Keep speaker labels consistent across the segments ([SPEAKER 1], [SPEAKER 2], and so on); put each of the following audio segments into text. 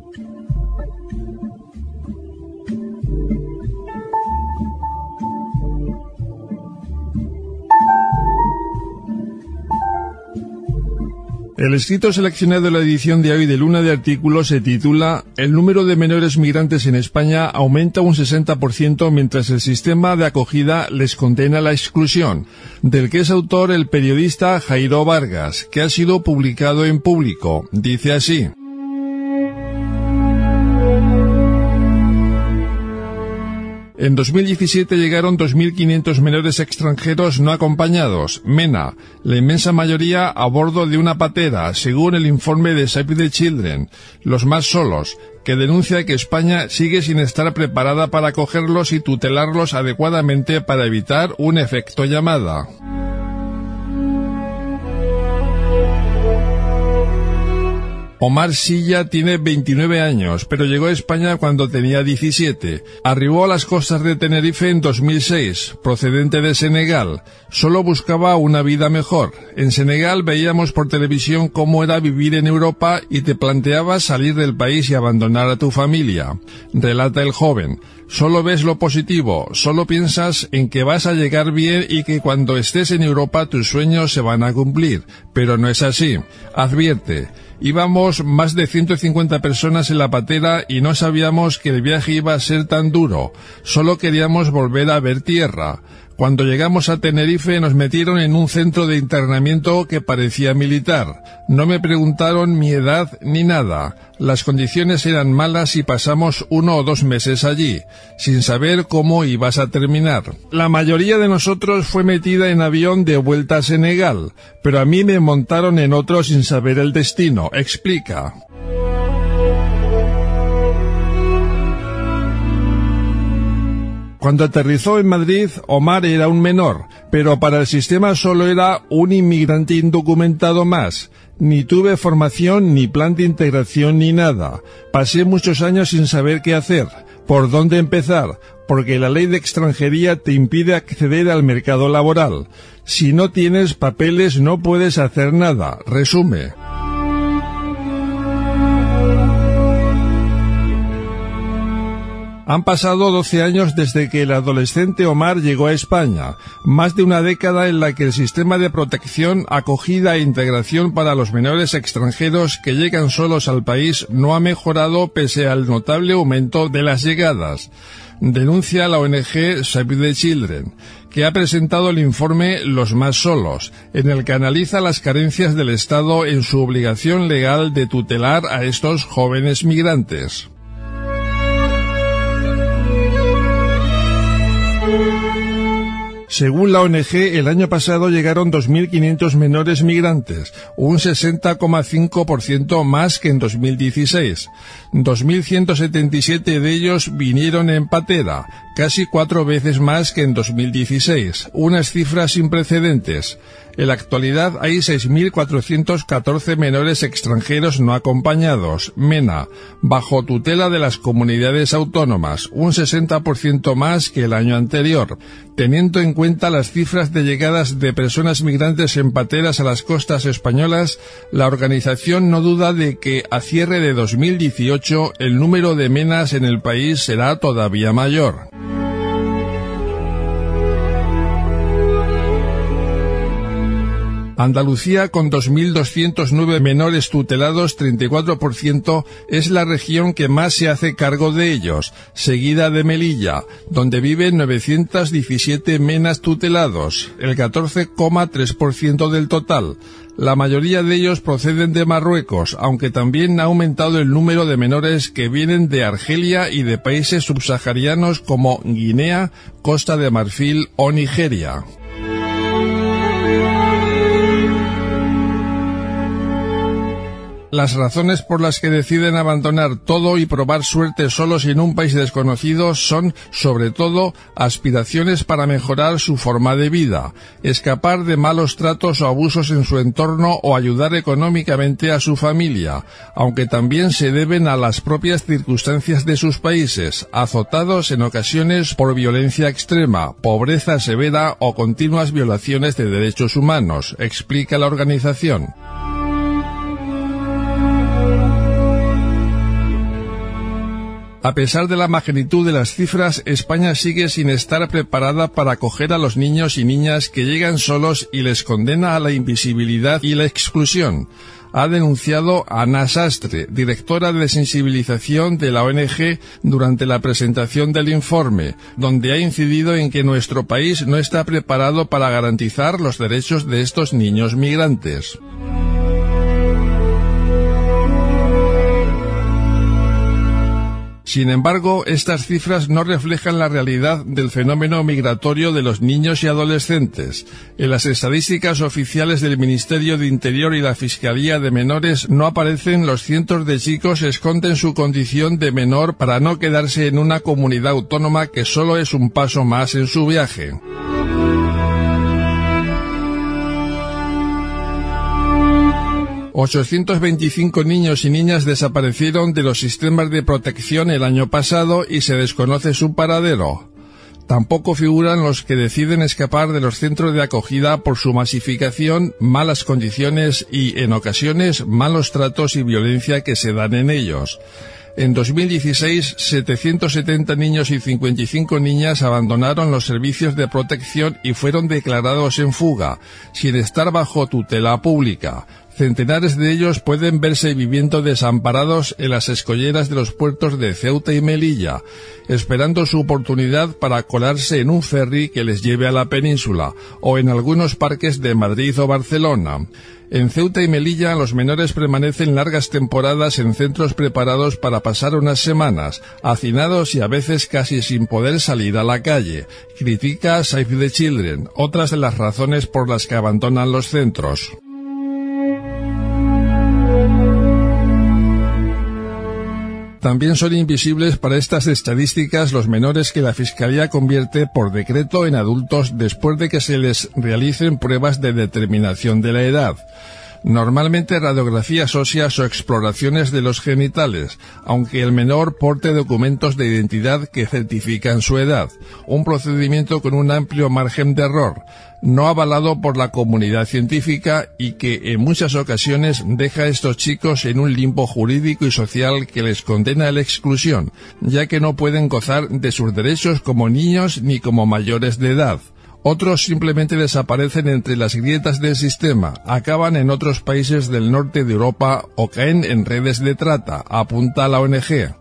[SPEAKER 1] El escrito seleccionado de la edición de hoy de Luna de Artículos se titula «El número de menores migrantes en España aumenta un 60% mientras el sistema de acogida les condena a la exclusión», del que es autor el periodista Jairo Vargas, que ha sido publicado en Público. Dice así: En 2017 llegaron 2.500 menores extranjeros no acompañados, MENA, la inmensa mayoría a bordo de una patera, según el informe de Save the Children, los más solos, que denuncia que España sigue sin estar preparada para acogerlos y tutelarlos adecuadamente para evitar un efecto llamada. Omar Silla tiene 29 años, pero llegó a España cuando tenía 17. Arribó a las costas de Tenerife en 2006, procedente de Senegal. Solo buscaba una vida mejor. En Senegal veíamos por televisión cómo era vivir en Europa y te planteabas salir del país y abandonar a tu familia. Relata el joven. Solo ves lo positivo, solo piensas en que vas a llegar bien y que cuando estés en Europa tus sueños se van a cumplir. Pero no es así. Advierte. Íbamos más de 150 personas en la patera y no sabíamos que el viaje iba a ser tan duro. Solo queríamos volver a ver tierra. Cuando llegamos a Tenerife nos metieron en un centro de internamiento que parecía militar. No me preguntaron mi edad ni nada. Las condiciones eran malas y pasamos 1 o 2 meses allí, sin saber cómo ibas a terminar. La mayoría de nosotros fue metida en avión de vuelta a Senegal, pero a mí me montaron en otro sin saber el destino, explica. Cuando aterrizó en Madrid, Omar era un menor, pero para el sistema solo era un inmigrante indocumentado más. Ni tuve formación, ni plan de integración, ni nada. Pasé muchos años sin saber qué hacer, por dónde empezar, porque la ley de extranjería te impide acceder al mercado laboral. Si no tienes papeles no puedes hacer nada, resume. Han pasado 12 años desde que el adolescente Omar llegó a España, más de una década en la que el sistema de protección, acogida e integración para los menores extranjeros que llegan solos al país no ha mejorado pese al notable aumento de las llegadas. Denuncia la ONG Save the Children, que ha presentado el informe Los más solos, en el que analiza las carencias del Estado en su obligación legal de tutelar a estos jóvenes migrantes. Según la ONG, el año pasado llegaron 2.500 menores migrantes, un 60,5% más que en 2016. 2.177 de ellos vinieron en patera, casi 4 veces más que en 2016, unas cifras sin precedentes. En la actualidad hay 6.414 menores extranjeros no acompañados, MENA, bajo tutela de las comunidades autónomas, un 60% más que el año anterior. Teniendo en cuenta las cifras de llegadas de personas migrantes en pateras a las costas españolas, la organización no duda de que a cierre de 2018 el número de MENAs en el país será todavía mayor. Andalucía, con 2.209 menores tutelados, 34%, es la región que más se hace cargo de ellos, seguida de Melilla, donde viven 917 menas tutelados, el 14,3% del total. La mayoría de ellos proceden de Marruecos, aunque también ha aumentado el número de menores que vienen de Argelia y de países subsaharianos como Guinea, Costa de Marfil o Nigeria. Las razones por las que deciden abandonar todo y probar suerte solos en un país desconocido son, sobre todo, aspiraciones para mejorar su forma de vida, escapar de malos tratos o abusos en su entorno o ayudar económicamente a su familia, aunque también se deben a las propias circunstancias de sus países, azotados en ocasiones por violencia extrema, pobreza severa o continuas violaciones de derechos humanos, explica la organización. A pesar de la magnitud de las cifras, España sigue sin estar preparada para acoger a los niños y niñas que llegan solos y les condena a la invisibilidad y la exclusión, ha denunciado Ana Sastre, directora de sensibilización de la ONG, durante la presentación del informe, donde ha incidido en que nuestro país no está preparado para garantizar los derechos de estos niños migrantes. Sin embargo, estas cifras no reflejan la realidad del fenómeno migratorio de los niños y adolescentes. En las estadísticas oficiales del Ministerio de Interior y la Fiscalía de Menores no aparecen los cientos de chicos que esconden su condición de menor para no quedarse en una comunidad autónoma que solo es un paso más en su viaje. ...825 niños y niñas desaparecieron de los sistemas de protección el año pasado y se desconoce su paradero. Tampoco figuran los que deciden escapar de los centros de acogida por su masificación, malas condiciones y, en ocasiones, malos tratos y violencia que se dan en ellos. En 2016, 770 niños y 55 niñas abandonaron los servicios de protección y fueron declarados en fuga, sin estar bajo tutela pública. Centenares de ellos pueden verse viviendo desamparados en las escolleras de los puertos de Ceuta y Melilla, esperando su oportunidad para colarse en un ferry que les lleve a la península, o en algunos parques de Madrid o Barcelona. En Ceuta y Melilla los menores permanecen largas temporadas en centros preparados para pasar unas semanas, hacinados y a veces casi sin poder salir a la calle. Critica Save the Children, otras de las razones por las que abandonan los centros. También son invisibles para estas estadísticas los menores que la Fiscalía convierte por decreto en adultos después de que se les realicen pruebas de determinación de la edad. Normalmente radiografías óseas o exploraciones de los genitales, aunque el menor porte documentos de identidad que certifican su edad, un procedimiento con un amplio margen de error, no avalado por la comunidad científica y que en muchas ocasiones deja a estos chicos en un limbo jurídico y social que les condena a la exclusión, ya que no pueden gozar de sus derechos como niños ni como mayores de edad. Otros simplemente desaparecen entre las grietas del sistema, acaban en otros países del norte de Europa o caen en redes de trata, apunta la ONG.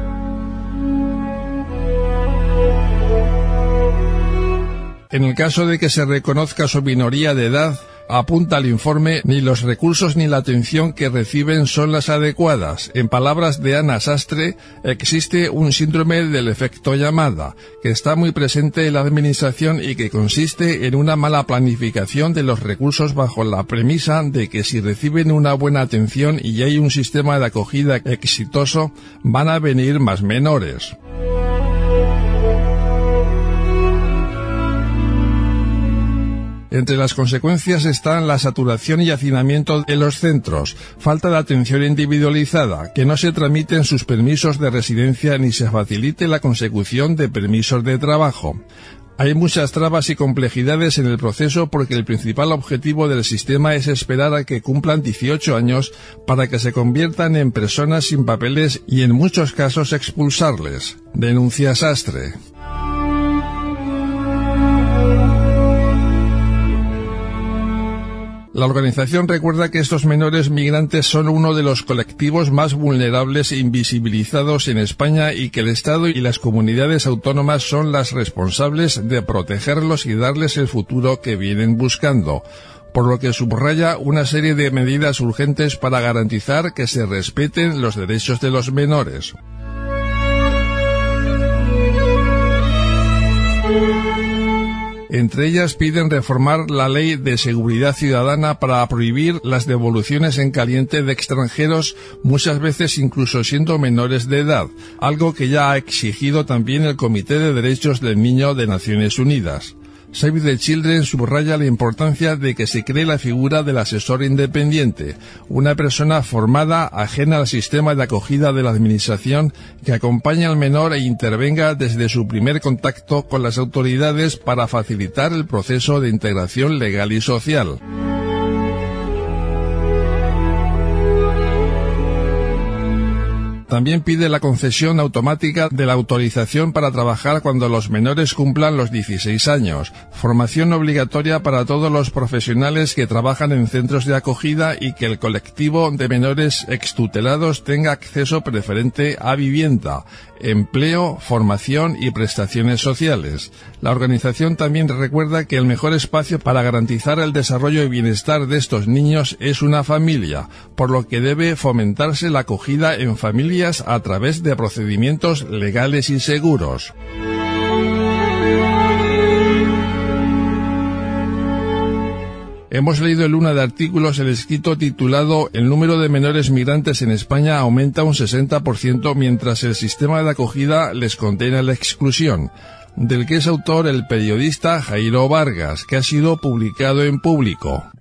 [SPEAKER 1] En el caso de que se reconozca su minoría de edad, apunta el informe, ni los recursos ni la atención que reciben son las adecuadas. En palabras de Ana Sastre, existe un síndrome del efecto llamada, que está muy presente en la administración y que consiste en una mala planificación de los recursos bajo la premisa de que si reciben una buena atención y hay un sistema de acogida exitoso, van a venir más menores. Entre las consecuencias están la saturación y hacinamiento en los centros, falta de atención individualizada, que no se tramiten sus permisos de residencia ni se facilite la consecución de permisos de trabajo. Hay muchas trabas y complejidades en el proceso porque el principal objetivo del sistema es esperar a que cumplan 18 años para que se conviertan en personas sin papeles y en muchos casos expulsarles, denuncia Sastre. La organización recuerda que estos menores migrantes son uno de los colectivos más vulnerables e invisibilizados en España y que el Estado y las comunidades autónomas son las responsables de protegerlos y darles el futuro que vienen buscando, por lo que subraya una serie de medidas urgentes para garantizar que se respeten los derechos de los menores. Entre ellas piden reformar la Ley de Seguridad Ciudadana para prohibir las devoluciones en caliente de extranjeros, muchas veces incluso siendo menores de edad, algo que ya ha exigido también el Comité de Derechos del Niño de Naciones Unidas. Save the Children subraya la importancia de que se cree la figura del asesor independiente, una persona formada ajena al sistema de acogida de la administración que acompañe al menor e intervenga desde su primer contacto con las autoridades para facilitar el proceso de integración legal y social. También pide la concesión automática de la autorización para trabajar cuando los menores cumplan los 16 años, formación obligatoria para todos los profesionales que trabajan en centros de acogida y que el colectivo de menores extutelados tenga acceso preferente a vivienda, empleo, formación y prestaciones sociales. La organización también recuerda que el mejor espacio para garantizar el desarrollo y bienestar de estos niños es una familia, por lo que debe fomentarse la acogida en familias a través de procedimientos legales y seguros. Hemos leído en Luna de Artículos el escrito titulado «El número de menores migrantes en España aumenta un 60% mientras el sistema de acogida les condena a la exclusión», del que es autor el periodista Jairo Vargas, que ha sido publicado en Público.